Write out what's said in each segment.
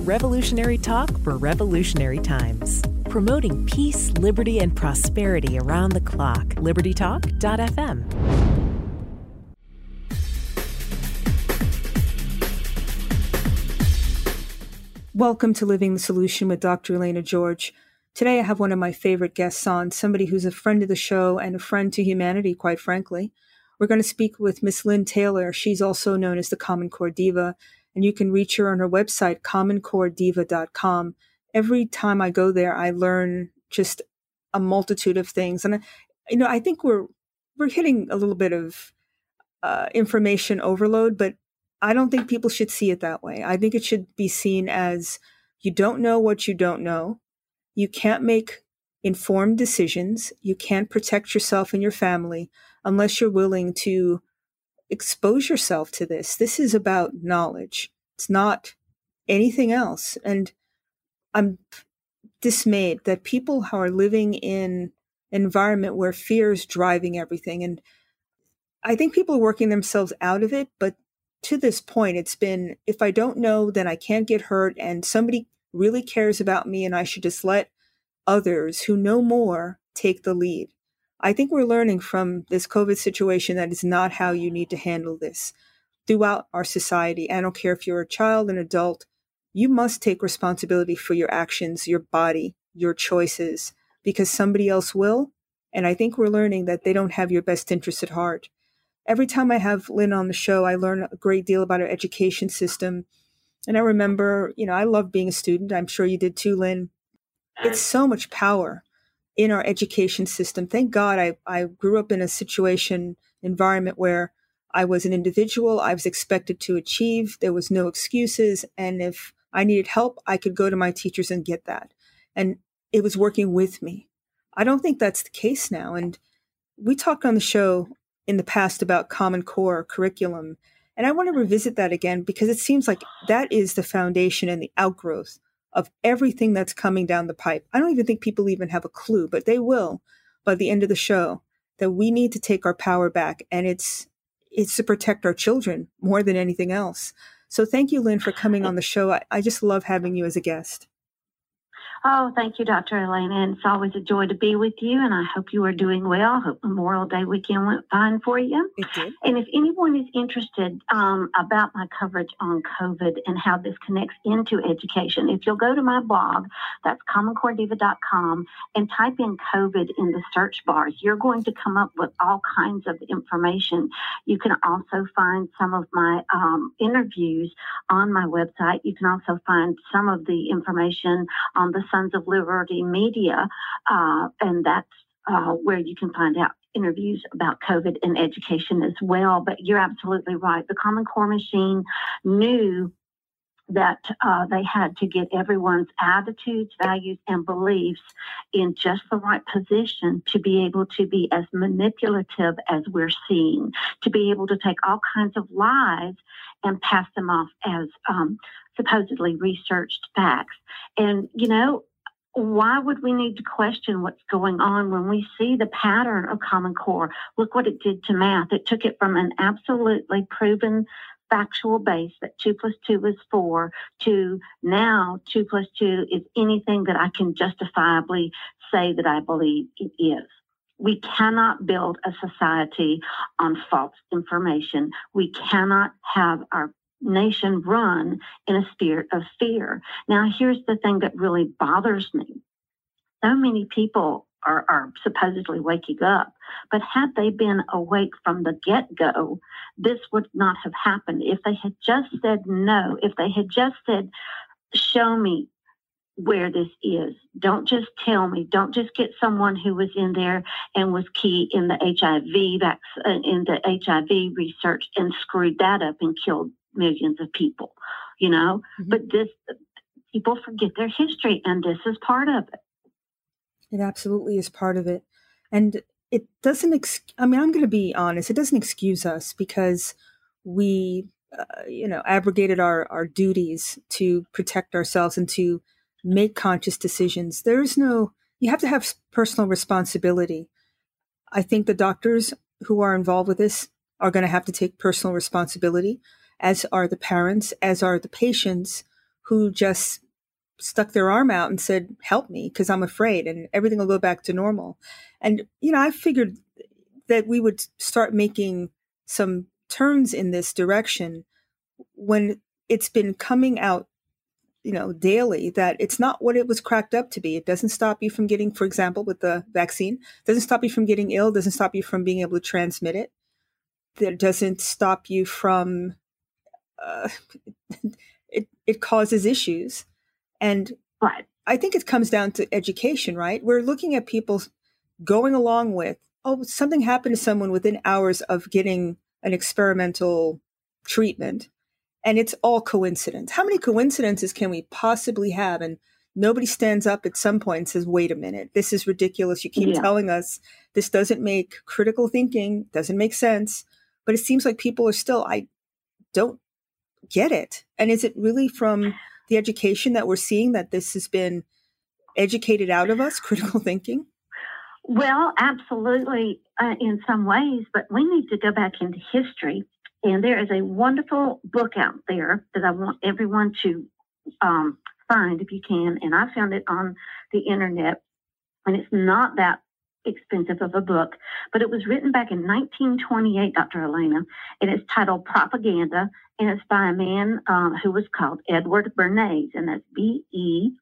Revolutionary talk for revolutionary times. Promoting peace, liberty, and prosperity around the clock. LibertyTalk.fm. Welcome to Living the Solution with Dr. Elena George. Today I have one of my favorite guests on, somebody who's a friend of the show and a friend to humanity, quite frankly. We're going to speak with Miss Lynn Taylor. She's also known as the Common Core Diva, and you can reach her on her website, commoncorediva.com. Every time I go there, I learn just a multitude of things. And, I think we're hitting a little bit of information overload, but I don't think people should see it that way. I think it should be seen as you don't know what you don't know. You can't make informed decisions. You can't protect yourself and your family unless you're willing to expose yourself to this. This is about knowledge. It's not anything else. And I'm dismayed that people who are living in an environment where fear is driving everything. And I think people are working themselves out of it. But to this point, it's been, if I don't know, then I can't get hurt. And somebody really cares about me, and I should just let others who know more take the lead. I think we're learning from this COVID situation that is not how you need to handle this throughout our society. I don't care if you're a child, an adult, you must take responsibility for your actions, your body, your choices, because somebody else will. And I think we're learning that they don't have your best interests at heart. Every time I have Lynn on the show, I learn a great deal about our education system. And I remember, I love being a student. I'm sure you did too, Lynn. It's so much power in our education system. Thank God I grew up in a environment where I was an individual. I was expected to achieve. There was no excuses. And if I needed help, I could go to my teachers and get that. And it was working with me. I don't think that's the case now. And we talked on the show in the past about Common Core curriculum. And I want to revisit that again because it seems like that is the foundation and the outgrowth of everything that's coming down the pipe. I don't even think people even have a clue, but they will by the end of the show, that we need to take our power back. And it's to protect our children more than anything else. So thank you, Lynn, for coming on the show. I just love having you as a guest. Oh, thank you, Dr. Elena. And it's always a joy to be with you. And I hope you are doing well. I hope Memorial Day weekend went fine for you. It did. And if anyone is interested about my coverage on COVID and how this connects into education, if you'll go to my blog, that's commoncorediva.com, and type in COVID in the search bars, you're going to come up with all kinds of information. You can also find some of my interviews on my website. You can also find some of the information on the Sons of Liberty Media, and that's where you can find out interviews about COVID and education as well. But you're absolutely right. The Common Core machine knew that they had to get everyone's attitudes, values, and beliefs in just the right position to be able to be as manipulative as we're seeing, to be able to take all kinds of lies and pass them off as supposedly researched facts. And, why would we need to question what's going on when we see the pattern of Common Core? Look what it did to math. It took it from an absolutely proven factual base that 2 + 2 is 4 to now 2 + 2 is anything that I can justifiably say that I believe it is. We cannot build a society on false information. We cannot have our nation run in a spirit of fear. Now, here's the thing that really bothers me. So many people are supposedly waking up, but had they been awake from the get-go, this would not have happened. If they had just said no, if they had just said, show me where this is. Don't just tell me. Don't just get someone who was in there and was key in the HIV research and screwed that up and killed millions of people, Mm-hmm. But people forget their history, and this is part of it. It absolutely is part of it. And it doesn't, I'm going to be honest, it doesn't excuse us because we, abrogated our duties to protect ourselves and to make conscious decisions. You have to have personal responsibility. I think the doctors who are involved with this are going to have to take personal responsibility, as are the parents, as are the patients who just stuck their arm out and said, help me, because I'm afraid, and everything will go back to normal. And, I figured that we would start making some turns in this direction when it's been coming out, daily, that it's not what it was cracked up to be. It doesn't stop you from getting, for example, with the vaccine, doesn't stop you from getting ill, doesn't stop you from being able to transmit it. That doesn't stop you from, it causes issues. And right. I think it comes down to education, right? We're looking at people going along with, something happened to someone within hours of getting an experimental treatment, and it's all coincidence. How many coincidences can we possibly have? And nobody stands up at some point and says, wait a minute, this is ridiculous. You keep telling us this doesn't make critical thinking, doesn't make sense. But it seems like people are still, I don't get it. And is it really from the education that we're seeing that this has been educated out of us, critical thinking? Well, absolutely, in some ways, but we need to go back into history. And there is a wonderful book out there that I want everyone to find if you can. And I found it on the internet, and it's not that expensive of a book, but it was written back in 1928, Dr. Elena, and it's titled Propaganda, and it's by a man who was called Edward Bernays, and that's Bernays.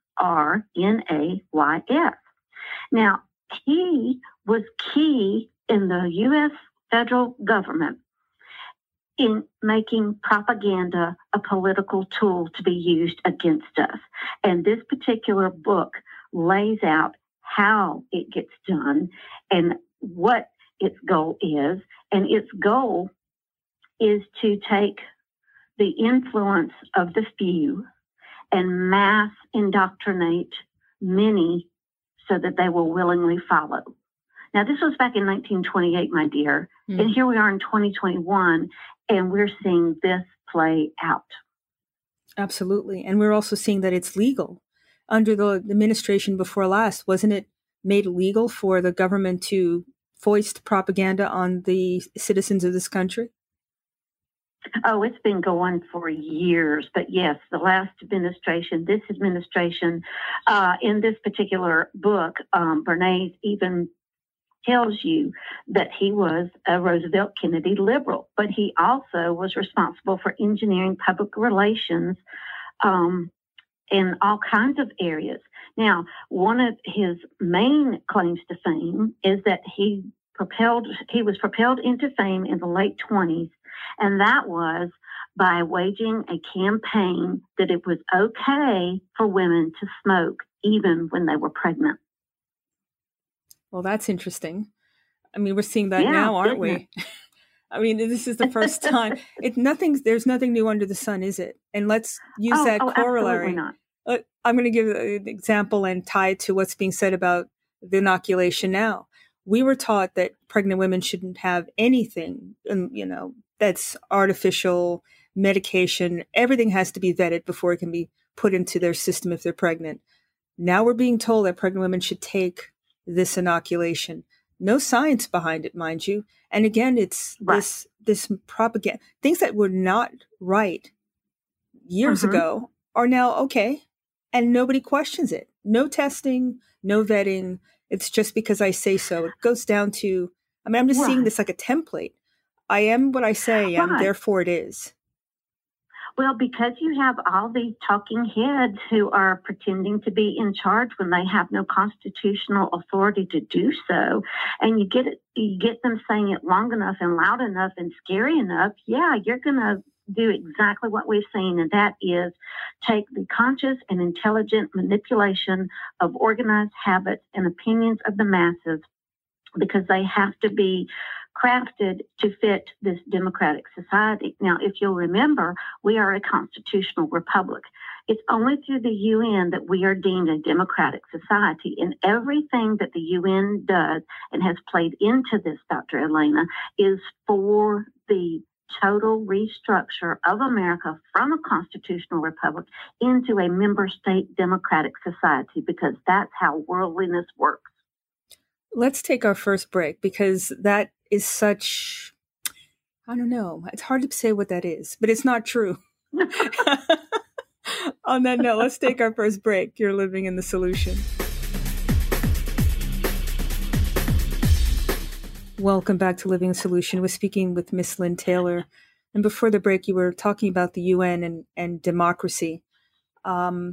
Now, he was key in the U.S. federal government in making propaganda a political tool to be used against us. And this particular book lays out how it gets done and what its goal is. And its goal is to take the influence of the few and mass indoctrinate many so that they will willingly follow. Now, this was back in 1928, my dear, and here we are in 2021, and we're seeing this play out. Absolutely. And we're also seeing that it's legal. Under the administration before last, wasn't it made legal for the government to foist propaganda on the citizens of this country? Oh, it's been going for years. But yes, the last administration, this administration, in this particular book, Bernays even tells you that he was a Roosevelt Kennedy liberal, but he also was responsible for engineering public relations in all kinds of areas. Now, one of his main claims to fame is that he was propelled into fame in the late 20s, and that was by waging a campaign that it was okay for women to smoke even when they were pregnant. Well, that's interesting. I mean, we're seeing that now, aren't we? I mean, this is the first time. There's nothing new under the sun, is it? And let's use that corollary. Not. I'm going to give an example and tie it to what's being said about the inoculation now. We were taught that pregnant women shouldn't have anything, that's artificial medication. Everything has to be vetted before it can be put into their system if they're pregnant. Now we're being told that pregnant women should take this inoculation. No science behind it, mind you. And again, it's this propaganda. Things that were not right years ago are now okay. And nobody questions it. No testing, no vetting. It's just because I say so. It goes down to, I'm just seeing this like a template. I am what I say, and therefore it is. Well, because you have all these talking heads who are pretending to be in charge when they have no constitutional authority to do so, and you get them saying it long enough and loud enough and scary enough, you're going to do exactly what we've seen, and that is take the conscious and intelligent manipulation of organized habits and opinions of the masses, because they have to be crafted to fit this democratic society. Now, if you'll remember, we are a constitutional republic. It's only through the UN that we are deemed a democratic society, and everything that the UN does and has played into this, Dr. Elena, is for the total restructure of America from a constitutional republic into a member state democratic society, because that's how worldliness works. Let's take our first break, because that is such, I don't know, it's hard to say what that is, but it's not true. On that note, let's take our first break. You're living in the solution. Welcome back to Living the Solution. We're speaking with Miss Lynn Taylor. And before the break, you were talking about the UN and democracy. That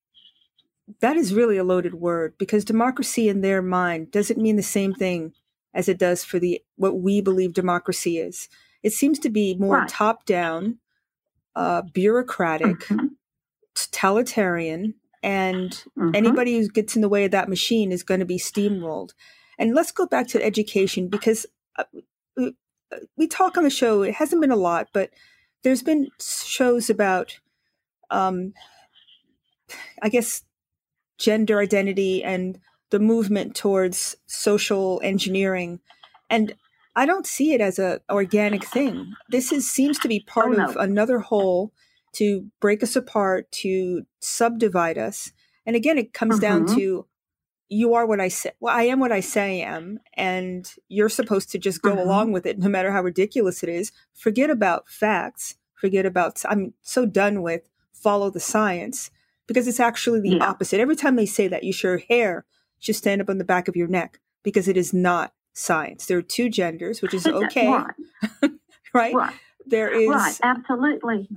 is really a loaded word, because democracy in their mind doesn't mean the same thing as it does for what we believe democracy is. It seems to be more top-down, bureaucratic, totalitarian, and anybody who gets in the way of that machine is going to be steamrolled. And let's go back to education, because we talk on the show, it hasn't been a lot, but there's been shows about, I guess, gender identity and the movement towards social engineering. And I don't see it as an organic thing. This seems to be part of another whole to break us apart, to subdivide us. And again, it comes down to, you are what I say. Well, I am what I say I am, and you're supposed to just go along with it, no matter how ridiculous it is. Forget about facts. I'm so done with follow the science, because it's actually the opposite. Every time they say that, your hair should stand up on the back of your neck, because it is not science. There are two genders, which is okay, right? There is absolutely.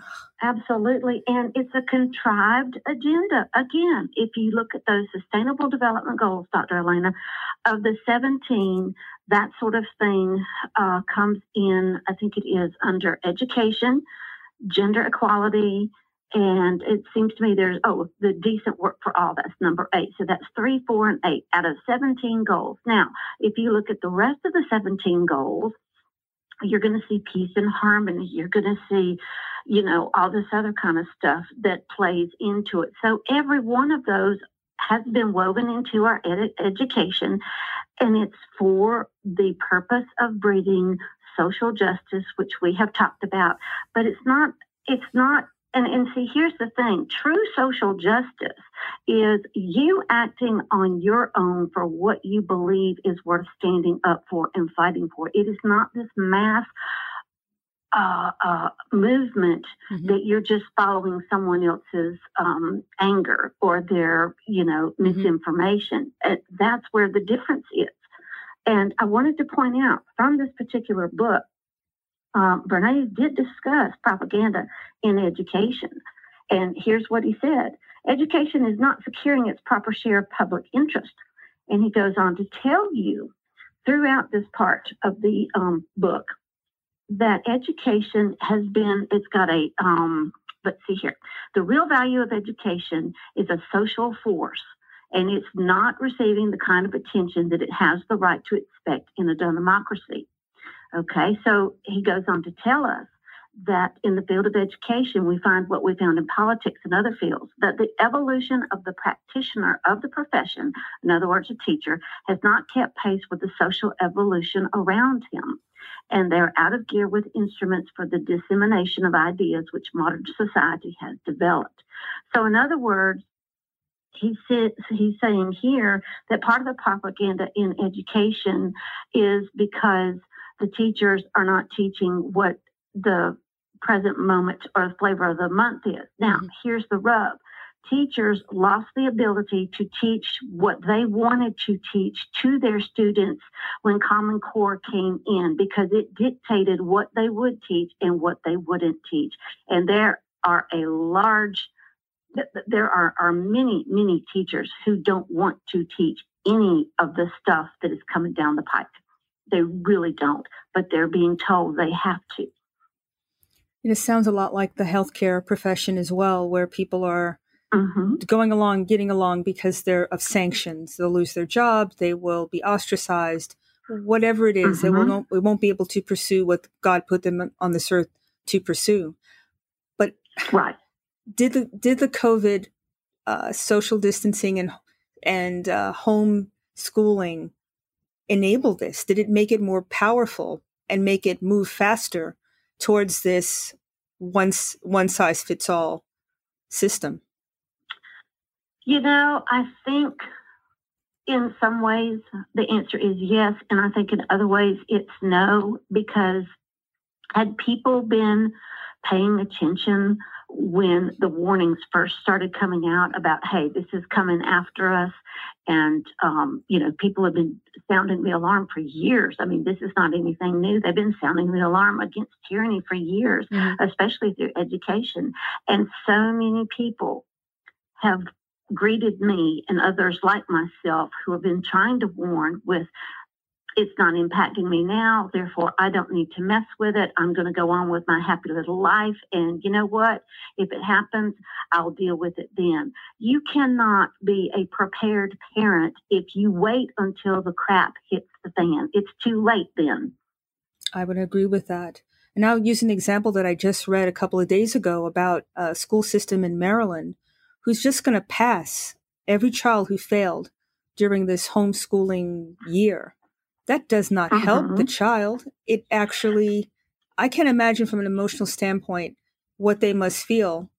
And it's a contrived agenda. Again, if you look at those Sustainable Development Goals, Dr. Elena, of the 17, that sort of thing comes in, I think it is under education, gender equality, and it seems to me there's, the decent work for all, that's number 8. So that's 3, 4, and 8 out of 17 goals. Now, if you look at the rest of the 17 goals, you're going to see peace and harmony. You're going to see, all this other kind of stuff that plays into it. So every one of those has been woven into our education, and it's for the purpose of breeding social justice, which we have talked about. But it's not, and see, here's the thing. True social justice is you acting on your own for what you believe is worth standing up for and fighting for. It is not this mass movement that you're just following someone else's anger or their, misinformation. That's where the difference is. And I wanted to point out from this particular book, Bernays did discuss propaganda in education. And here's what he said. Education is not securing its proper share of public interest. And he goes on to tell you throughout this part of the book that education has been, it's got a, let's see here. The real value of education is a social force, and it's not receiving the kind of attention that it has the right to expect in a democracy. Okay, so he goes on to tell us that in the field of education, we find what we found in politics and other fields, that the evolution of the practitioner of the profession, in other words, a teacher, has not kept pace with the social evolution around him. And they're out of gear with instruments for the dissemination of ideas which modern society has developed. So in other words, he's saying here that part of the propaganda in education is because the teachers are not teaching what the present moment or the flavor of the month is. Now, here's the rub. Teachers lost the ability to teach what they wanted to teach to their students when Common Core came in, because it dictated what they would teach and what they wouldn't teach. And there are many teachers who don't want to teach any of the stuff that is coming down the pipe. They really don't, but they're being told they have to. It sounds a lot like the healthcare profession as well, where people are getting along because they're of sanctions. They'll lose their job. They will be ostracized. Whatever it is, they won't be able to pursue what God put them on this earth to pursue. But did the COVID social distancing and home schooling enable this? Did it make it more powerful and make it move faster towards this one size fits all system? I think in some ways the answer is yes, and I think in other ways it's no, because had people been paying attention when the warnings first started coming out about, hey, this is coming after us. And, people have been sounding the alarm for years. I mean, this is not anything new. They've been sounding the alarm against tyranny for years, especially through education. And so many people have greeted me and others like myself who have been trying to warn with, it's not impacting me now, therefore I don't need to mess with it. I'm going to go on with my happy little life. And you know what? If it happens, I'll deal with it then. You cannot be a prepared parent if you wait until the crap hits the fan. It's too late then. I would agree with that. And I'll use an example that I just read a couple of days ago about a school system in Maryland who's just going to pass every child who failed during this homeschooling year. That does not help the child. It actually, I can't imagine from an emotional standpoint what they must feel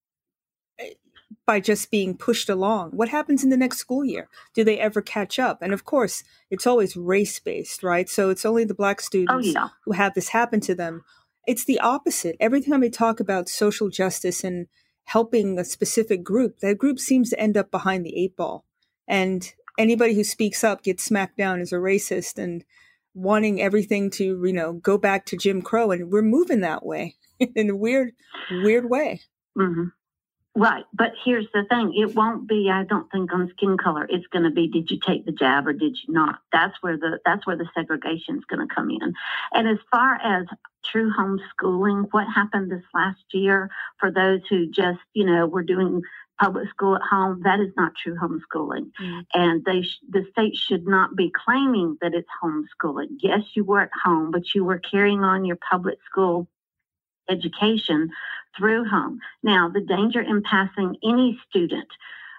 by just being pushed along. What happens in the next school year? Do they ever catch up? And of course, it's always race-based, right? So it's only the Black students who have this happen to them. It's the opposite. Every time we talk about social justice and helping a specific group, that group seems to end up behind the 8 ball. And anybody who speaks up gets smacked down as a racist and wanting everything to, go back to Jim Crow. And we're moving that way in a weird way. Mm-hmm. Right. But here's the thing. It won't be, I don't think, on skin color. It's going to be, did you take the jab or did you not? That's where the segregation is going to come in. And as far as true homeschooling, what happened this last year for those who just, were doing public school at home, that is not true homeschooling. And the state should not be claiming that it's homeschooling. Yes, you were at home, but you were carrying on your public school education through home. Now, the danger in passing any student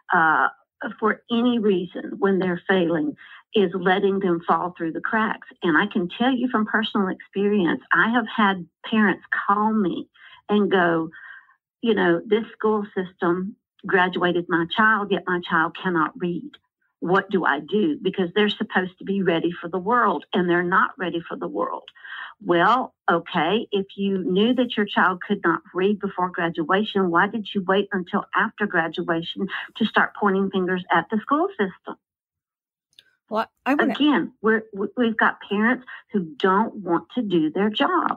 for any reason when they're failing is letting them fall through the cracks. And I can tell you from personal experience, I have had parents call me and go, this school system graduated my child, yet my child cannot read. What do I do? Because they're supposed to be ready for the world, and they're not ready for the world. Well, okay, if you knew that your child could not read before graduation, why did you wait until after graduation to start pointing fingers at the school system? Well, Again, we've got parents who don't want to do their job.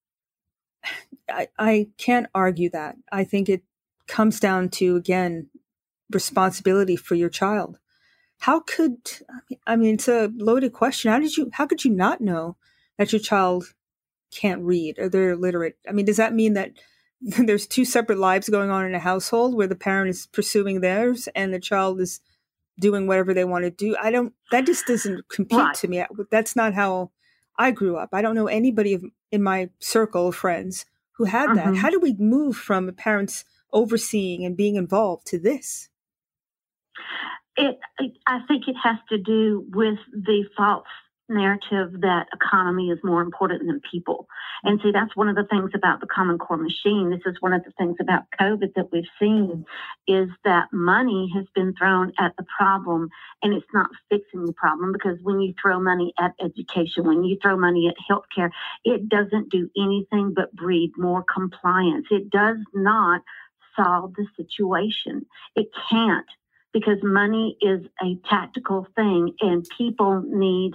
I can't argue that. I think it comes down to, again, responsibility for your child. It's a loaded question. How could you not know that your child can't read or they're illiterate? I mean, does that mean that there's two separate lives going on in a household where the parent is pursuing theirs and the child is doing whatever they want to do? That just doesn't compute to me. That's not how I grew up. I don't know anybody in my circle of friends who had that. How do we move from parents overseeing and being involved to this? I think it has to do with the false narrative that economy is more important than people. And see, that's one of the things about the Common Core machine. This is one of the things about COVID that we've seen is that money has been thrown at the problem, and it's not fixing the problem, because when you throw money at education, when you throw money at healthcare, it doesn't do anything but breed more compliance. It does not solve the situation. It can't, because money is a tactical thing, and people need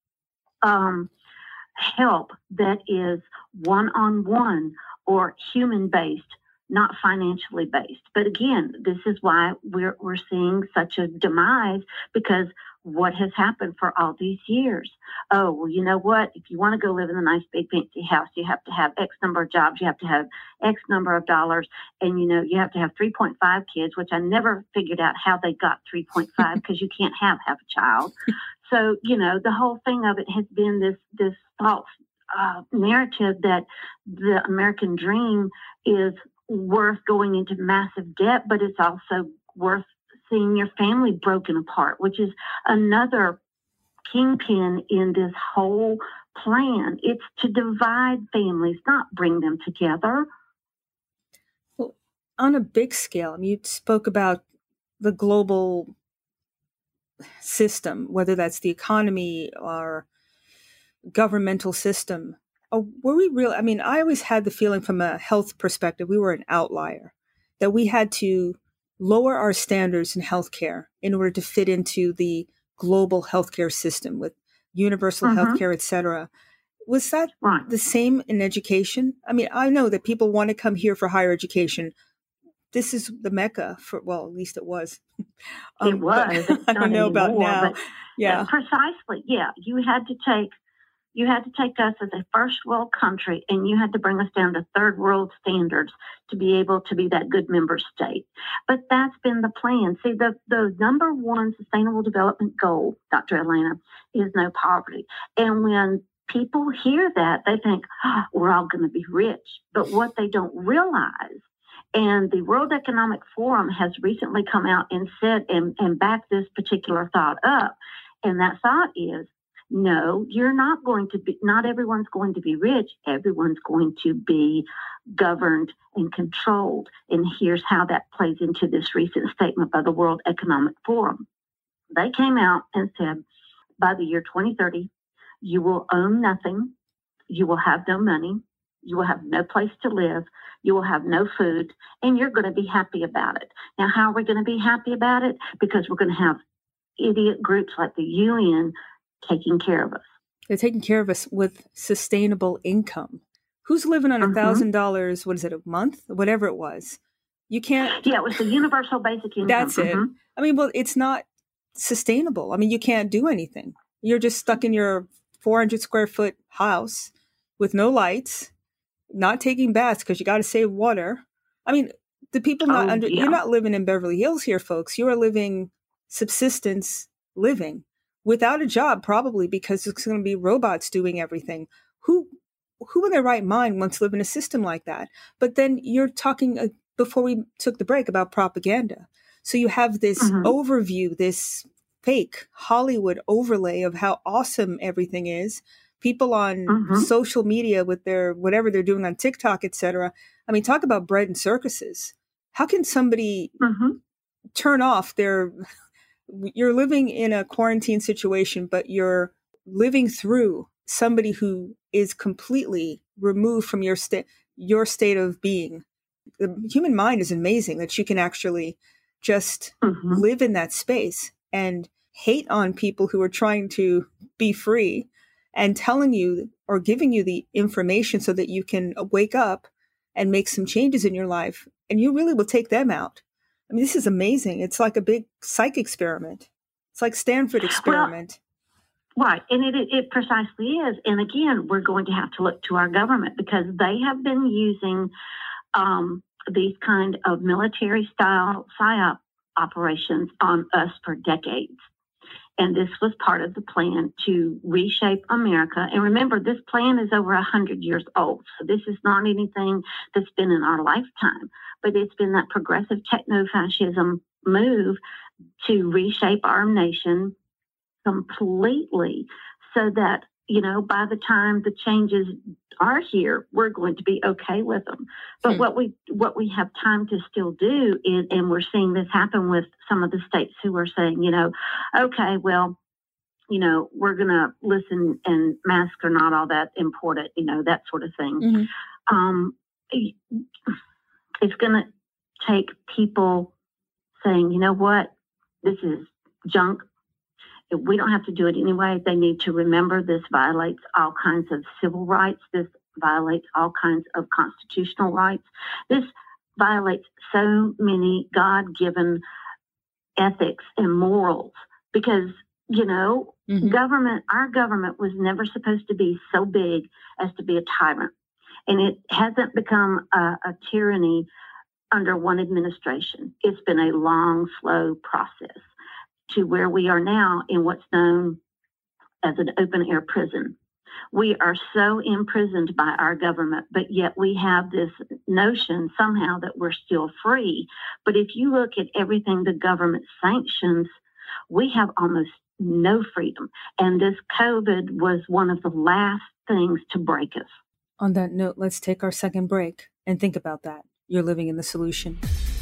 help that is one-on-one or human-based, not financially based. But again, this is why we're seeing such a demise, because what has happened for all these years? Oh, well, you know what? If you want to go live in a nice, big, fancy house, you have to have X number of jobs, you have to have X number of dollars, and, you have to have 3.5 kids, which I never figured out how they got 3.5, because you can't have half a child. So, the whole thing of it has been this false narrative that the American dream is worth going into massive debt, but it's also worth seeing your family broken apart, which is another kingpin in this whole plan. It's to divide families, not bring them together. Well, on a big scale, you spoke about the global system, whether that's the economy or governmental system. Were we real? I always had the feeling from a health perspective, we were an outlier. that we had to lower our standards in healthcare in order to fit into the global healthcare system with universal healthcare, et cetera. Was that the same in education? I mean, I know that people want to come here for higher education. This is the Mecca for, well, at least it was. It was. I don't know about now. Yeah. Precisely. Yeah. You had to take us as a first world country, and you had to bring us down to third world standards to be able to be that good member state. But that's been the plan. See, the number one sustainable development goal, Dr. Elena, is no poverty. And when people hear that, they think, we're all going to be rich. But what they don't realize, and the World Economic Forum has recently come out and said and backed this particular thought up, and that thought is, no, you're not going to be, not everyone's going to be rich. Everyone's going to be governed and controlled. And here's how that plays into this recent statement by the World Economic Forum. They came out and said, by the year 2030, you will own nothing. You will have no money. You will have no place to live. You will have no food, and you're going to be happy about it. Now, how are we going to be happy about it? Because we're going to have idiot groups like the UN taking care of us. They're taking care of us with sustainable income. Who's living on $1,000, what is it, a month? Whatever it was. You can't. Yeah, it was the universal basic income. That's it. I mean, well, it's not sustainable. I mean, you can't do anything. You're just stuck in your 400 square foot house with no lights, not taking baths because you got to save water. I mean, the people you're not living in Beverly Hills here, folks. You are living subsistence living without a job, probably because it's going to be robots doing everything. Who in their right mind wants to live in a system like that? But then you're talking before we took the break about propaganda. So you have this overview, this fake Hollywood overlay of how awesome everything is. People on social media with their whatever they're doing on TikTok, et cetera. I mean, talk about bread and circuses. How can somebody turn off their... You're living in a quarantine situation, but you're living through somebody who is completely removed from your state of being. The human mind is amazing that you can actually just live in that space and hate on people who are trying to be free and telling you or giving you the information so that you can wake up and make some changes in your life. And you really will take them out. I mean, this is amazing. It's like a big psych experiment. It's like Stanford experiment. Well, right. And it precisely is. And again, we're going to have to look to our government because they have been using these kind of military style PSYOP operations on us for decades. And this was part of the plan to reshape America. And remember, this plan is over 100 years old. So this is not anything that's been in our lifetime, but it's been that progressive techno-fascism move to reshape our nation completely so that, you know, by the time the changes are here, we're going to be okay with them. But what we have time to still do is, and we're seeing this happen with some of the states who are saying, you know, okay, well, you know, we're going to listen and masks are not all that important, you know, that sort of thing. It's going to take people saying, you know what, this is junk. We don't have to do it anyway. They need to remember this violates all kinds of civil rights. This violates all kinds of constitutional rights. This violates so many God-given ethics and morals because, you know, our government was never supposed to be so big as to be a tyrant. And it hasn't become a tyranny under one administration. It's been a long, slow process to where we are now in what's known as an open-air prison. We are so imprisoned by our government, but yet we have this notion somehow that we're still free. But if you look at everything the government sanctions, we have almost no freedom. And this COVID was one of the last things to break us. On that note, let's take our second break and think about that. You're living in the solution.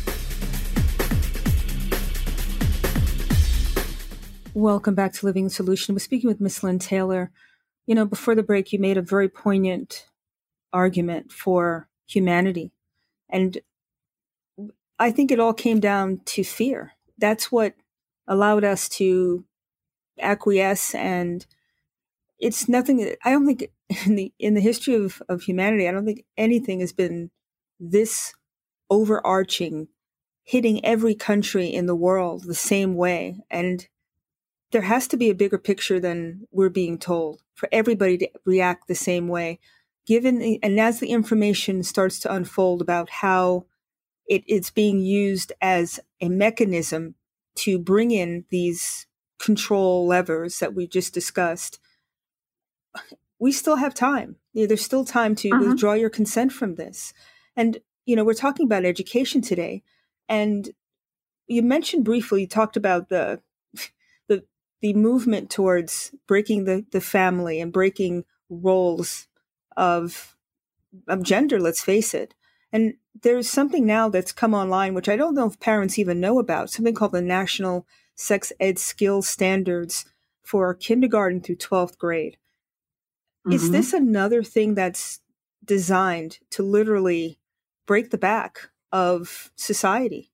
Welcome back to Living the Solution. We're speaking with Miss Lynn Taylor. You know, before the break, you made a very poignant argument for humanity. And I think it all came down to fear. That's what allowed us to acquiesce, and it's nothing. I don't think in the history of humanity, I don't think anything has been this overarching, hitting every country in the world the same way. And there has to be a bigger picture than we're being told for everybody to react the same way. And as the information starts to unfold about how it's being used as a mechanism to bring in these control levers that we just discussed, we still have time. There's still time to withdraw your consent from this. And, we're talking about education today. And you mentioned briefly, you talked about the movement towards breaking the family and breaking roles of gender, let's face it. And there's something now that's come online, which I don't know if parents even know about, something called the National Sex Ed Skills Standards for kindergarten through 12th grade. Is this another thing that's designed to literally break the back of society?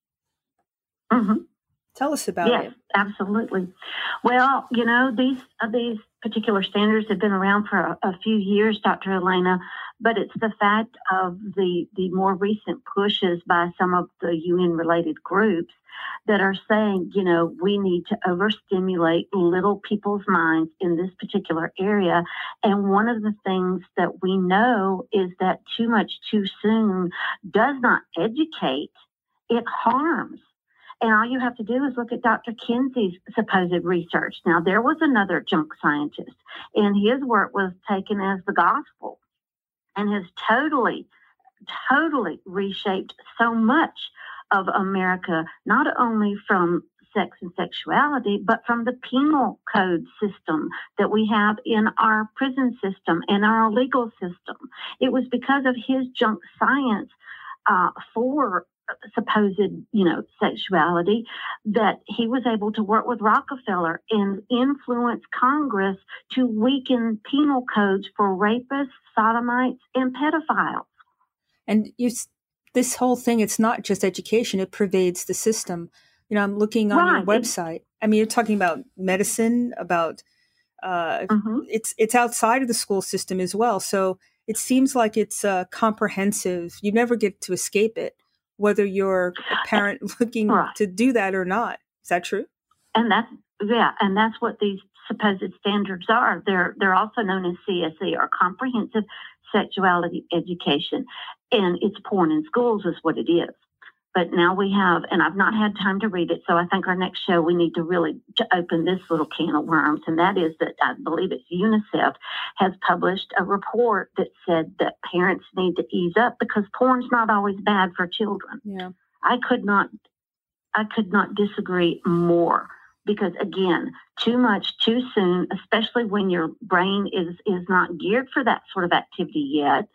Tell us about it. Yes, absolutely. Well, these particular standards have been around for a few years, Dr. Elena, but it's the fact of the more recent pushes by some of the UN-related groups that are saying, we need to overstimulate little people's minds in this particular area. And one of the things that we know is that too much too soon does not educate, it harms. And all you have to do is look at Dr. Kinsey's supposed research. Now, there was another junk scientist, and his work was taken as the gospel and has totally reshaped so much of America, not only from sex and sexuality, but from the penal code system that we have in our prison system and our legal system. It was because of his junk science for supposed, sexuality that he was able to work with Rockefeller and influence Congress to weaken penal codes for rapists, sodomites, and pedophiles. And this whole thing, it's not just education, it pervades the system. I'm looking on your website. I mean, you're talking about medicine, about it's outside of the school system as well. So it seems like it's comprehensive. You never get to escape it, whether you're a parent looking to do that or not. Is that true? And that's what these supposed standards are. They're also known as CSE, or Comprehensive Sexuality Education. And it's porn in schools is what it is. But now we have, and I've not had time to read it, so I think our next show we need to really open this little can of worms, and that is that I believe it's UNICEF has published a report that said that parents need to ease up because porn's not always bad for children. Yeah. I could not disagree more, because again, too much too soon, especially when your brain is not geared for that sort of activity yet.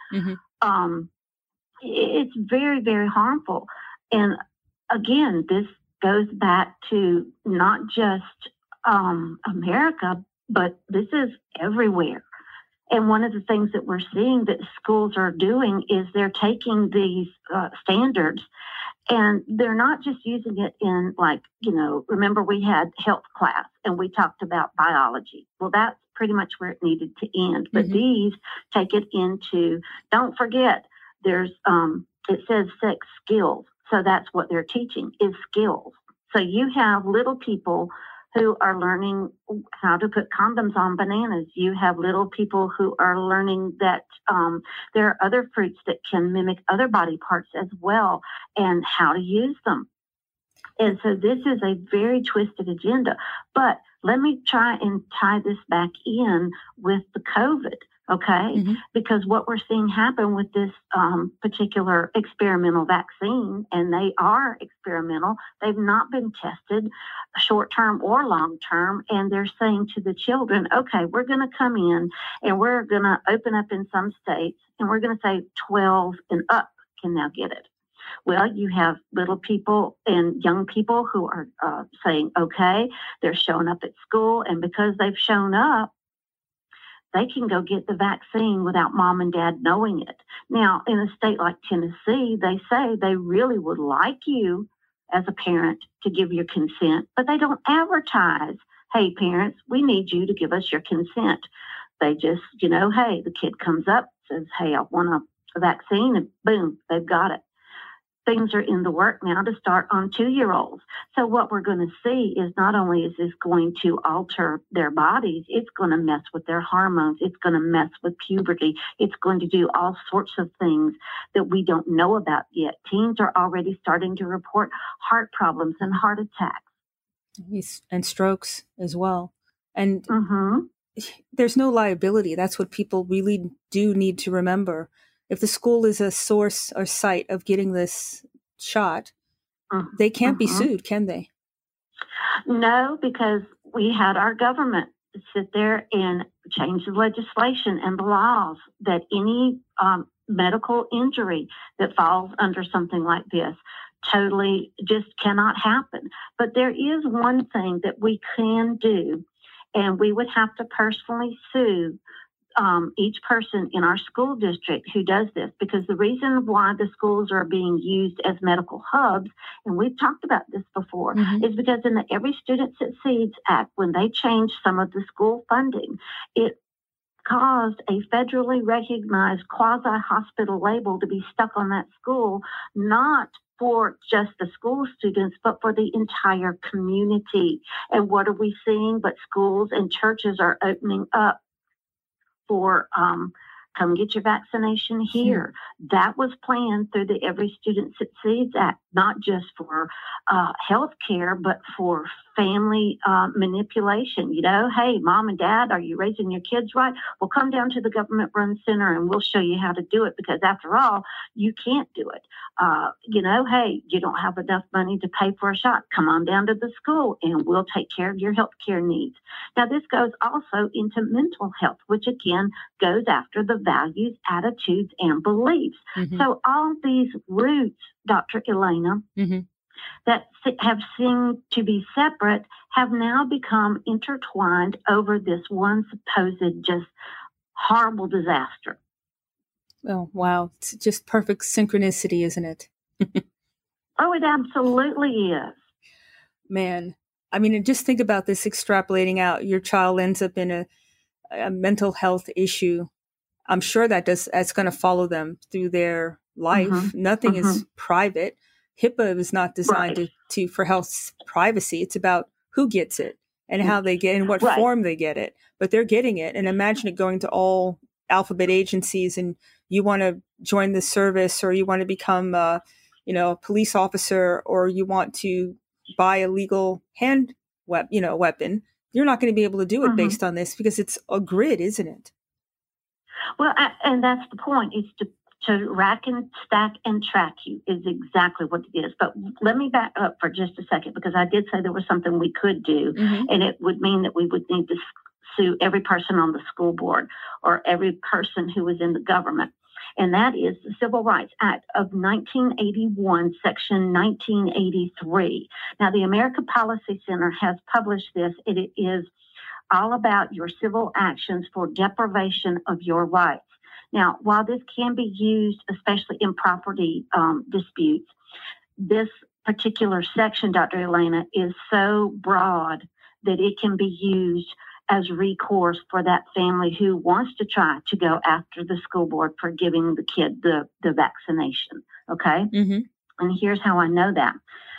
It's very, very harmful. And again, this goes back to not just America, but this is everywhere. And one of the things that we're seeing that schools are doing is they're taking these standards and they're not just using it in, remember we had health class and we talked about biology. Well, that's pretty much where it needed to end. But these take it into, don't forget, there's, it says sex skills. So that's what they're teaching is skills. So you have little people who are learning how to put condoms on bananas. You have little people who are learning that there are other fruits that can mimic other body parts as well and how to use them. And so this is a very twisted agenda. But let me try and tie this back in with the COVID. Okay, because what we're seeing happen with this particular experimental vaccine, and they are experimental, they've not been tested short-term or long-term, and they're saying to the children, okay, we're going to come in and we're going to open up in some states, and we're going to say 12 and up can now get it. Well, you have little people and young people who are saying, okay, they're showing up at school, and because they've shown up, they can go get the vaccine without mom and dad knowing it. Now, in a state like Tennessee, they say they really would like you as a parent to give your consent, but they don't advertise, hey, parents, we need you to give us your consent. They just, hey, the kid comes up, says, hey, I want a vaccine, and boom, they've got it. Things are in the work now to start on 2-year-olds. So what we're going to see is not only is this going to alter their bodies, it's going to mess with their hormones. It's going to mess with puberty. It's going to do all sorts of things that we don't know about yet. Teens are already starting to report heart problems and heart attacks. And strokes as well. And there's no liability. That's what people really do need to remember. If the school is a source or site of getting this shot, they can't be sued, can they? No, because we had our government sit there and change the legislation and the laws that any medical injury that falls under something like this totally just cannot happen. But there is one thing that we can do, and we would have to personally sue each person in our school district who does this, because the reason why the schools are being used as medical hubs, and we've talked about this before, is because in the Every Student Succeeds Act, when they changed some of the school funding, it caused a federally recognized quasi-hospital label to be stuck on that school, not for just the school students, but for the entire community. And what are we seeing? But schools and churches are opening up for come get your vaccination here. That was planned through the Every Student Succeeds Act, not just for health care, but for family manipulation. Hey, mom and dad, are you raising your kids right? Well, come down to the government-run center and we'll show you how to do it, because after all, you can't do it. Hey, you don't have enough money to pay for a shot. Come on down to the school and we'll take care of your health care needs. Now, this goes also into mental health, which again goes after the values, attitudes, and beliefs. So all these roots, Dr. Elena, that have seemed to be separate have now become intertwined over this one supposed just horrible disaster. Oh, wow. It's just perfect synchronicity, isn't it? Oh, it absolutely is. Man, I mean, just think about this extrapolating out. Your child ends up in a mental health issue. I'm sure that's going to follow them through their life. Nothing is private. HIPAA is not designed for health privacy. It's about who gets it and how they get it and what form they get it. But they're getting it. And imagine it going to all alphabet agencies, and you want to join the service, or you want to become a police officer, or you want to buy a legal weapon. You're not going to be able to do it based on this, because it's a grid, isn't it? Well, and that's the point. It's to rack and stack and track you is exactly what it is. But let me back up for just a second, because I did say there was something we could do, and it would mean that we would need to sue every person on the school board or every person who was in the government. And that is the Civil Rights Act of 1981, Section 1983. Now, the American Policy Center has published this. It is all about your civil actions for deprivation of your rights. Now, while this can be used, especially in property disputes, this particular section, Dr. Elena, is so broad that it can be used as recourse for that family who wants to try to go after the school board for giving the kid the vaccination. Okay? And here's how I know that.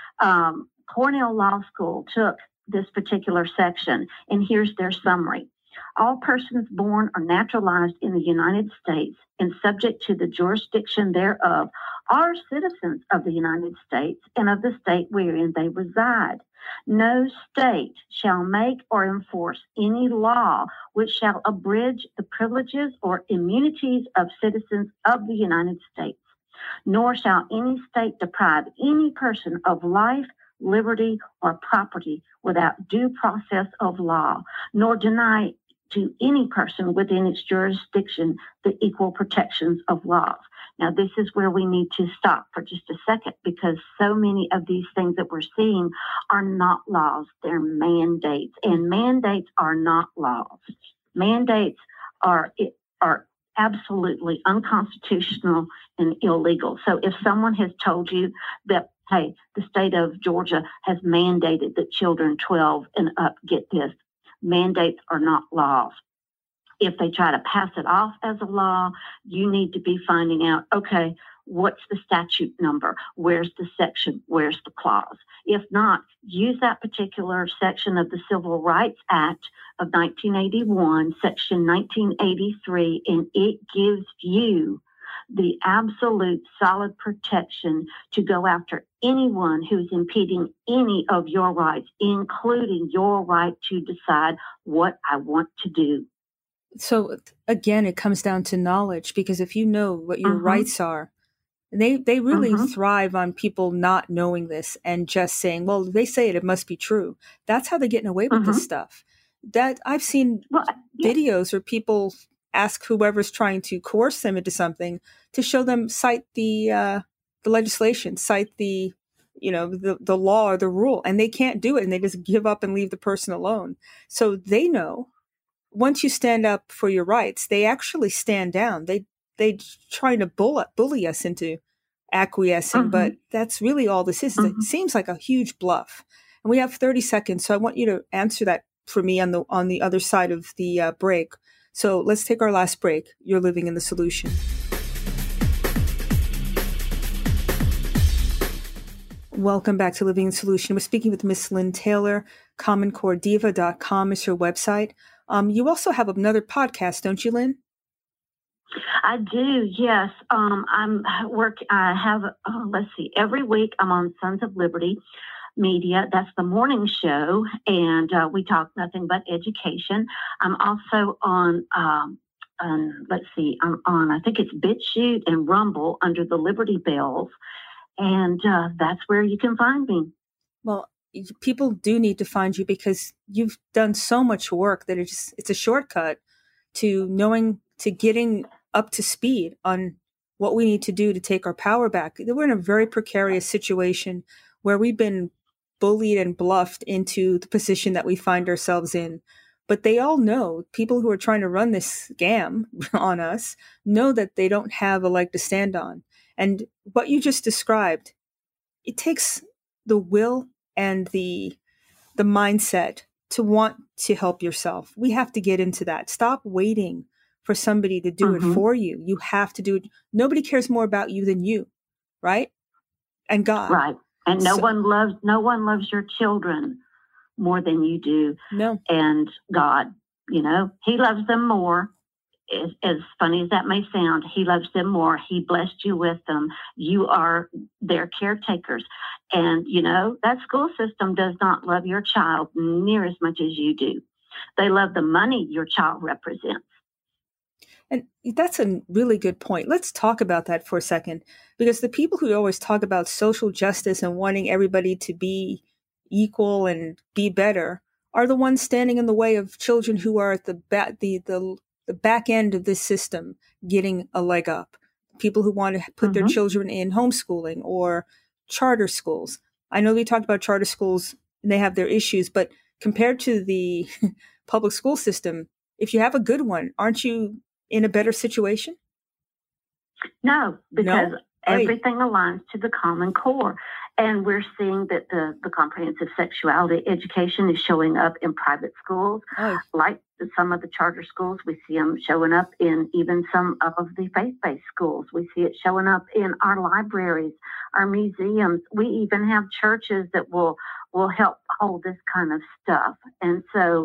Cornell Law School took this particular section, and here's their summary. All persons born or naturalized in the United States and subject to the jurisdiction thereof are citizens of the United States and of the state wherein they reside. No state shall make or enforce any law which shall abridge the privileges or immunities of citizens of the United States, nor shall any state deprive any person of life, liberty, or property without due process of law, nor deny to any person within its jurisdiction the equal protections of laws. Now, this is where we need to stop for just a second, because so many of these things that we're seeing are not laws, they're mandates, and mandates are not laws. Mandates are absolutely unconstitutional and illegal. So if someone has told you that, hey, the state of Georgia has mandated that children 12 and up get this, mandates are not laws. If they try to pass it off as a law, you need to be finding out, okay, what's the statute number? Where's the section? Where's the clause? If not, use that particular section of the Civil Rights Act of 1981, Section 1983, and it gives you the absolute solid protection to go after anyone who's impeding any of your rights, including your right to decide what I want to do. So again, it comes down to knowledge, because if you know what your rights are, they really thrive on people not knowing this and just saying, well, they say it must be true. That's how they're getting away with this stuff. That I've seen videos where people ask whoever's trying to coerce them into something to show them, cite the legislation, cite the law or the rule, and they can't do it, and they just give up and leave the person alone. So they know once you stand up for your rights, they actually stand down. They try to bully us into acquiescing, but that's really all this is. It seems like a huge bluff. And we have 30 seconds, so I want you to answer that for me on the other side of the break. So let's take our last break. You're living in the solution. Welcome back to Living in Solution. We're speaking with Miss Lynn Taylor. CommonCoreDiva.com is her website. You also have another podcast, don't you, Lynn? I do, yes. I have, every week I'm on Sons of Liberty Media. That's the morning show, and we talk nothing but education. I'm also on, I'm on, I think it's BitChute and Rumble under the Liberty Bells, and that's where you can find me. Well, people do need to find you because you've done so much work that it's a shortcut to getting up to speed on what we need to do to take our power back. We're in a very precarious situation where we've been bullied and bluffed into the position that we find ourselves in. But they all know, people who are trying to run this scam on us, know that they don't have a leg to stand on. And what you just described, it takes the will and the mindset to want to help yourself. We have to get into that. Stop waiting for somebody to do it for you. You have to do it. Nobody cares more about you than you, right? And God. Right. And no one loves your children more than you do. No. And God, he loves them more. As funny as that may sound, he loves them more. He blessed you with them. You are their caretakers. And, that school system does not love your child near as much as you do. They love the money your child represents. And that's a really good point. Let's talk about that for a second, because the people who always talk about social justice and wanting everybody to be equal and be better are the ones standing in the way of children who are at the back end of this system getting a leg up. People who want to put their children in homeschooling or charter schools. I know we talked about charter schools and they have their issues, but compared to the public school system, if you have a good one, aren't you in a better situation? No, because everything aligns to the Common Core. And we're seeing that the comprehensive sexuality education is showing up in private schools. Like some of the charter schools, we see them showing up in even some of the faith-based schools. We see it showing up in our libraries, our museums. We even have churches that will help hold this kind of stuff. And so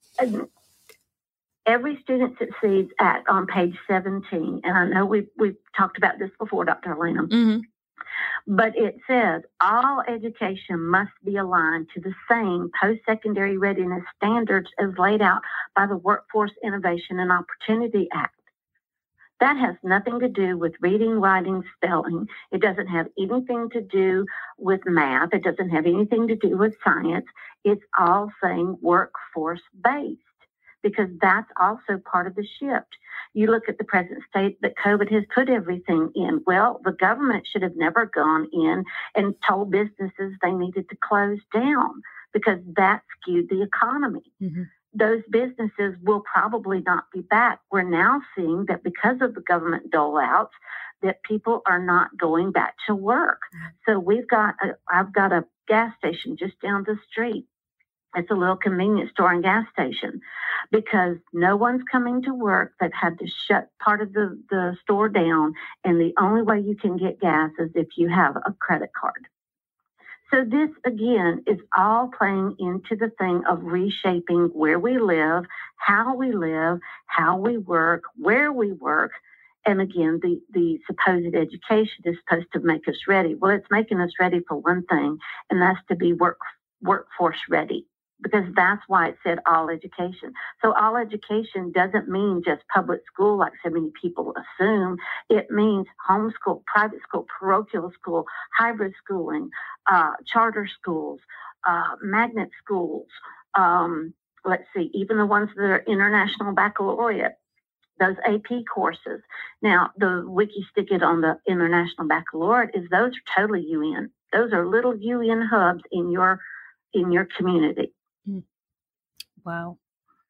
every student succeeds on page 17. And I know we've talked about this before, Dr. Elena. But it says all education must be aligned to the same post-secondary readiness standards as laid out by the Workforce Innovation and Opportunity Act. That has nothing to do with reading, writing, spelling. It doesn't have anything to do with math. It doesn't have anything to do with science. It's all saying workforce-based, because that's also part of the shift. You look at the present state that COVID has put everything in. Well, the government should have never gone in and told businesses they needed to close down, because that skewed the economy. those businesses will probably not be back. We're now seeing that because of the government dole-outs, that people are not going back to work. So I've got a gas station just down the street. It's a little convenience store and gas station because no one's coming to work. They've had to shut part of the store down, and the only way you can get gas is if you have a credit card. So this, again, is all playing into the thing of reshaping where we live, how we work, where we work. And again, the supposed education is supposed to make us ready. Well, it's making us ready for one thing, and that's to be workforce ready, because that's why it said all education. So all education doesn't mean just public school like so many people assume. It means homeschool, private school, parochial school, hybrid schooling, charter schools, magnet schools. Let's see, even the ones that are international baccalaureate, those AP courses. Now, the wiki stick it on the international baccalaureate is those are totally UN. Those are little UN hubs in your community. Wow.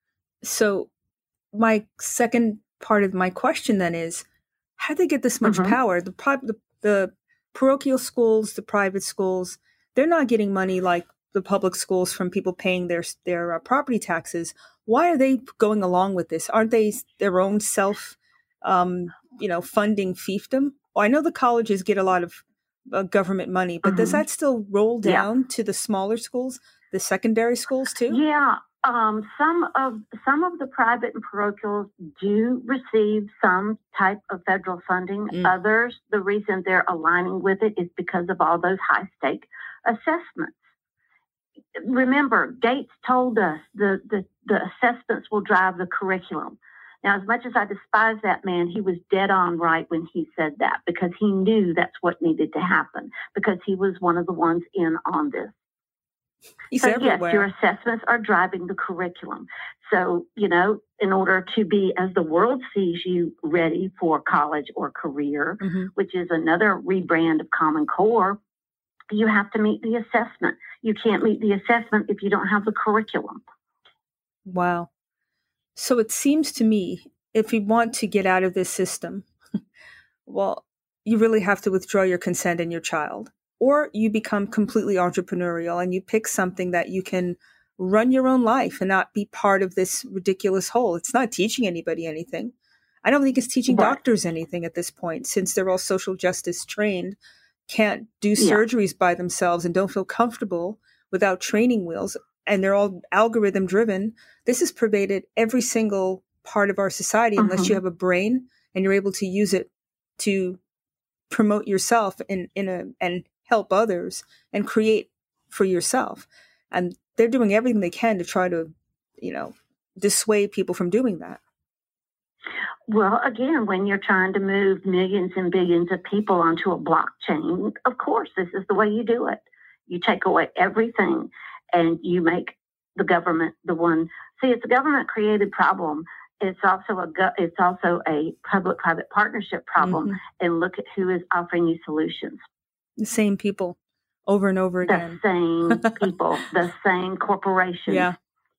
So my second part of my question then is, how do they get this much power? The parochial schools, the private schools, they're not getting money like the public schools from people paying their property taxes. Why are they going along with this? Aren't they their own funding fiefdom? Well, I know the colleges get a lot of government money, but does that still roll down to the smaller schools, the secondary schools too? Yeah. Some of the private and parochials do receive some type of federal funding. Others, the reason they're aligning with it is because of all those high stake assessments. Remember, Gates told us the assessments will drive the curriculum. Now, as much as I despise that man, he was dead on right when he said that, because he knew that's what needed to happen, because he was one of the ones in on this. He's so everywhere. Yes, your assessments are driving the curriculum. So, in order to be, as the world sees you, ready for college or career, which is another rebrand of Common Core, you have to meet the assessment. You can't meet the assessment if you don't have the curriculum. Wow. So it seems to me, if you want to get out of this system, well, you really have to withdraw your consent in your child, or you become completely entrepreneurial and you pick something that you can run your own life and not be part of this ridiculous whole. It's not teaching anybody anything. I don't think it's teaching doctors anything at this point, since they're all social justice trained, can't do surgeries by themselves and don't feel comfortable without training wheels, and they're all algorithm driven. This has pervaded every single part of our society, unless you have a brain and you're able to use it to promote yourself and help others and create for yourself. And they're doing everything they can to try to, dissuade people from doing that. Well, again, when you're trying to move millions and billions of people onto a blockchain, of course, this is the way you do it. You take away everything and you make the government the one. See, it's a government-created problem. It's also a public-private partnership problem. And look at who is offering you solutions. The same people over and over again. The same people, the same corporations. Yeah.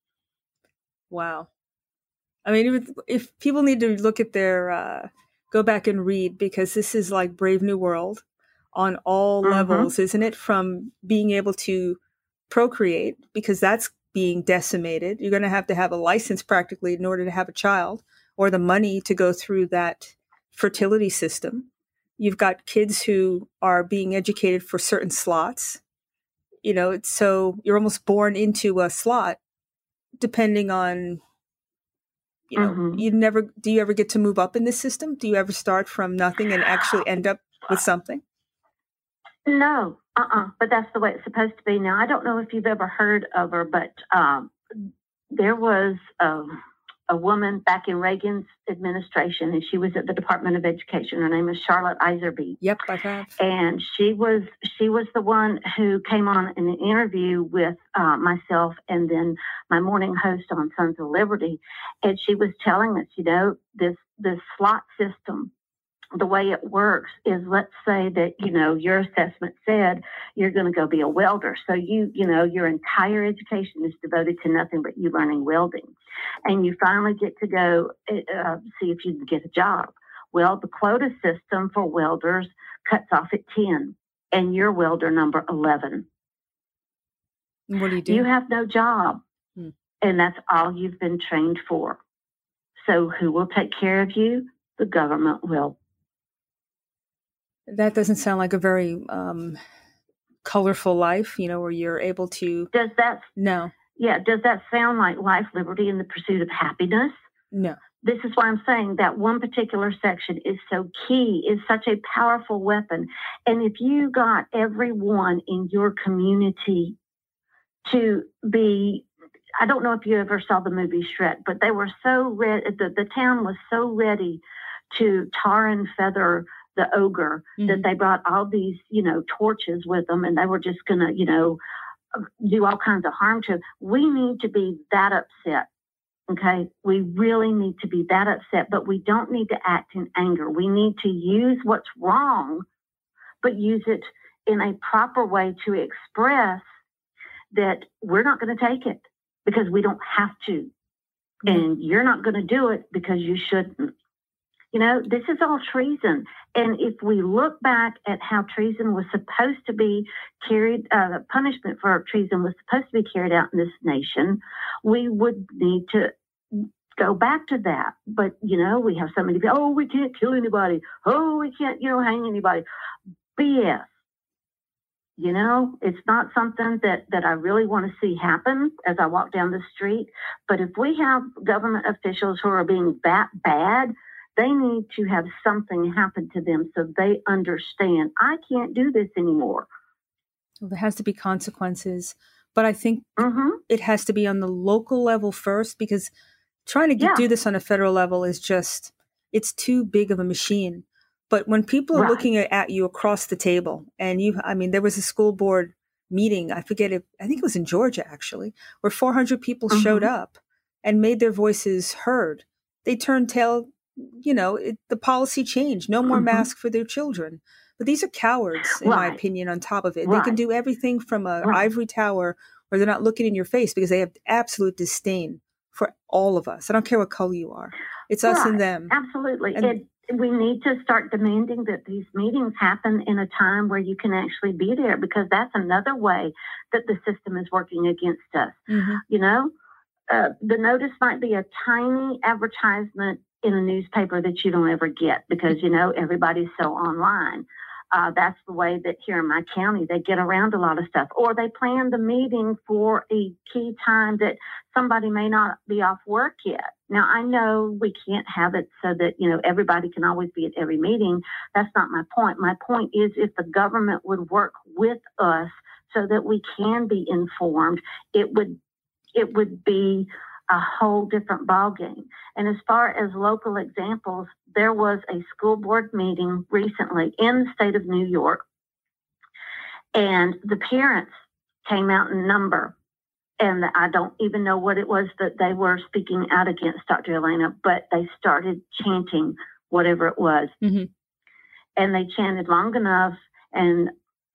Wow. I mean, if people need to look at their, go back and read, because this is like Brave New World on all levels, isn't it? From being able to procreate, because that's being decimated. You're going to have a license practically in order to have a child, or the money to go through that fertility system. You've got kids who are being educated for certain slots. So you're almost born into a slot, depending on, do you ever get to move up in this system? Do you ever start from nothing and actually end up with something? No, but that's the way it's supposed to be. Now, I don't know if you've ever heard of her, but there was a woman back in Reagan's administration, and she was at the Department of Education. Her name is Charlotte Iserby. Yep, I have. And she was the one who came on in an interview with myself and then my morning host on Sons of Liberty. And she was telling us, this slot system the way it works is, let's say that, your assessment said you're going to go be a welder. So your entire education is devoted to nothing but you learning welding. And you finally get to go see if you can get a job. Well, the quota system for welders cuts off at 10, and you're welder number 11. What do you do? You have no job, and that's all you've been trained for. So who will take care of you? The government will. That doesn't sound like a very colorful life, where you're able to... Does that... No. Yeah, does that sound like life, liberty, and the pursuit of happiness? No. This is why I'm saying that one particular section is so key, is such a powerful weapon. And if you got everyone in your community to be... I don't know if you ever saw the movie Shrek, but they were so ready, the town was so ready to tar and feather the ogre that they brought all these, torches with them, and they were just going to, do all kinds of harm to him. We need to be that upset. Okay. We really need to be that upset, but we don't need to act in anger. We need to use what's wrong, but use it in a proper way to express that we're not going to take it because we don't have to. And you're not going to do it because you shouldn't. This is all treason. And if we look back at how treason was supposed to be carried, the punishment for treason was supposed to be carried out in this nation, we would need to go back to that. But, we have so many people, we can't kill anybody. We can't, hang anybody. BS. It's not something that I really want to see happen as I walk down the street. But if we have government officials who are being that bad, they need to have something happen to them so they understand, I can't do this anymore. Well, there has to be consequences. But I think it has to be on the local level first, because trying to do this on a federal level is just, it's too big of a machine. But when people are looking at you across the table, and there was a school board meeting, I think it was in Georgia actually, where 400 people showed up and made their voices heard. They turned tail, the policy changed, no more masks for their children. But these are cowards, in my opinion, on top of it. They can do everything from an ivory tower where they're not looking in your face because they have absolute disdain for all of us. I don't care what color you are. It's us and them. Absolutely. We need to start demanding that these meetings happen in a time where you can actually be there, because that's another way that the system is working against us. The notice might be a tiny advertisement in a newspaper that you don't ever get because, everybody's so online. That's the way that here in my county, they get around a lot of stuff. Or they plan the meeting for a key time that somebody may not be off work yet. Now, I know we can't have it so that, everybody can always be at every meeting. That's not my point. My point is if the government would work with us so that we can be informed, it would be a whole different ballgame. And as far as local examples, there was a school board meeting recently in the state of New York, and the parents came out in number. And I don't even know what it was that they were speaking out against, Dr. Elena, but they started chanting whatever it was. And they chanted long enough and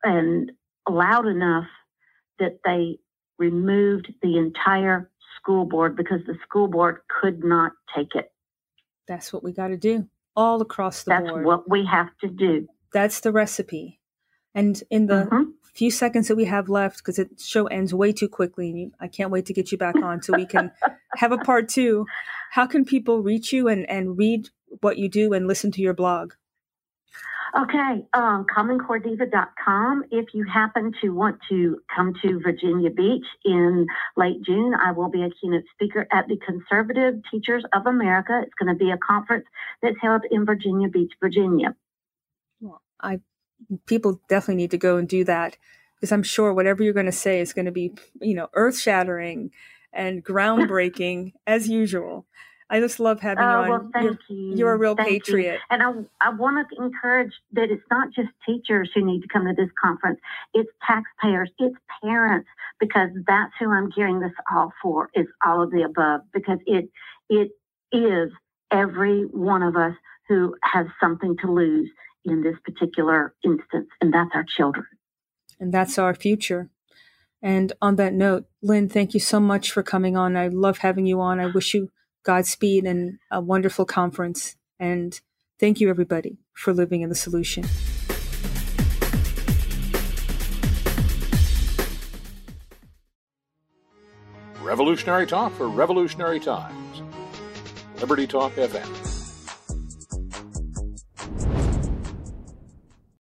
loud enough that they removed the entire school board because the school board could not take it. That's what we got to do all across the board. That's what we have to do. That's the recipe. And in the few seconds that we have left, because the show ends way too quickly, and I can't wait to get you back on so we can have a part 2. How can people reach you and read what you do and listen to your blog? Okay, commoncorediva.com. If you happen to want to come to Virginia Beach in late June, I will be a keynote speaker at the Conservative Teachers of America. It's going to be a conference that's held in Virginia Beach, Virginia. Well, people definitely need to go and do that, because I'm sure whatever you're going to say is going to be, earth-shattering and groundbreaking as usual. I just love having you on. Well, thank you. You're a real patriot. And I want to encourage that it's not just teachers who need to come to this conference. It's taxpayers. It's parents, because that's who I'm gearing this all for, is all of the above, because it is every one of us who has something to lose in this particular instance, and that's our children. And that's our future. And on that note, Lynn, thank you so much for coming on. I love having you on. I wish you Godspeed and a wonderful conference. And thank you, everybody, for living in the solution. Revolutionary Talk for Revolutionary Times. Liberty Talk FM.